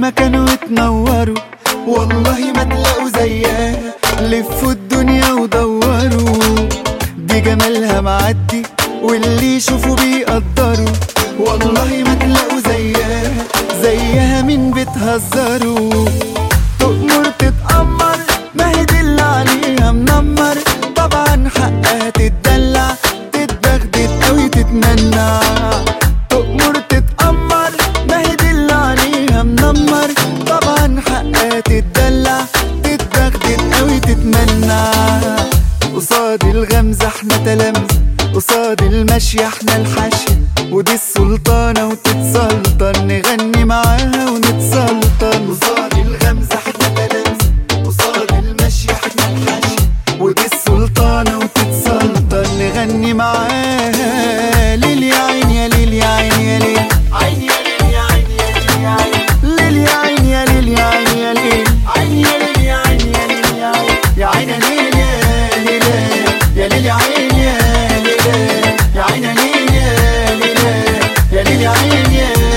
المكان وتنوروا، والله ما تلاقوا زيها، لفوا الدنيا ودوروا، دي جمالها معدي واللي يشوفوا بيقدروا، والله ما تلاقوا زيها، زيها مين بتهزروا. تؤمر تتأمر، ما هي دي اللي عليها منمر، طبعا حقها تتدلع، تتبغدد اوي تتمنع. تؤمر تتأمر، ما هي دي اللي عليها منمر، طبعا حقها تتدلع، تتبغدد اوي تتمنع. قصاد الغمزة احنا تلامذة، قصاد المشي احنا الحاشية، ودي السلطانة وتتسلطن، نغني معاها ونتسلطن. قصاد الغمزة احنا تلامذة، قصاد المشي احنا الحاشية، ودي السلطانة وتتسلطن، نغني معاها. ليل يا عين يا ليل يا عين يا ليل، عين يا ليل يا عين يا ليل يا عين، ليل يا عين يا ليل يا عين يا ليل، عين يا ليل يا عين يا ليل يا عين، يا عين يا ليل يا ليل يا ليل، يا عين يا ليل يا عين يا ليل يا ليل، يا عين يا ليل.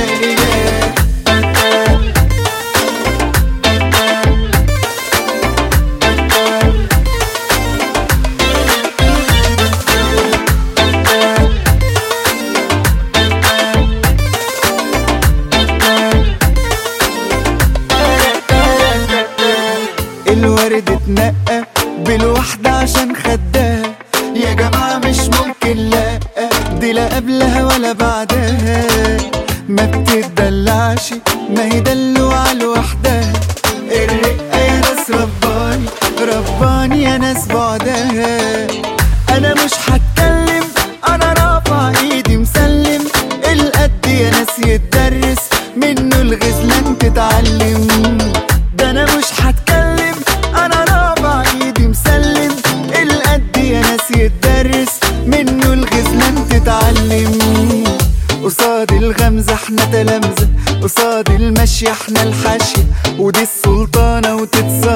الورد اتنقى بالوحدة عشان خدها، يا جماعة مش ممكن لا، دي لا قبلها ولا بعدها، ما بتتدلعش، ما هي دلوعة لوحدها. الرقة يا ناس رباني، رباني يا ناس بعدها. انا مش هتكلم، انا رافع ايدي مسلم، القد يا ناس يتدرس منه الغزلان تتعلم. ده انا مش هتكلم، انا رافع ايدي مسلم، القد يا ناس يتدرس منه الغزلان تتعلم. قصاد الغمزة احنا تلامذة، قصاد المشي احنا الحاشية، ودي السلطانة وتتسلطن،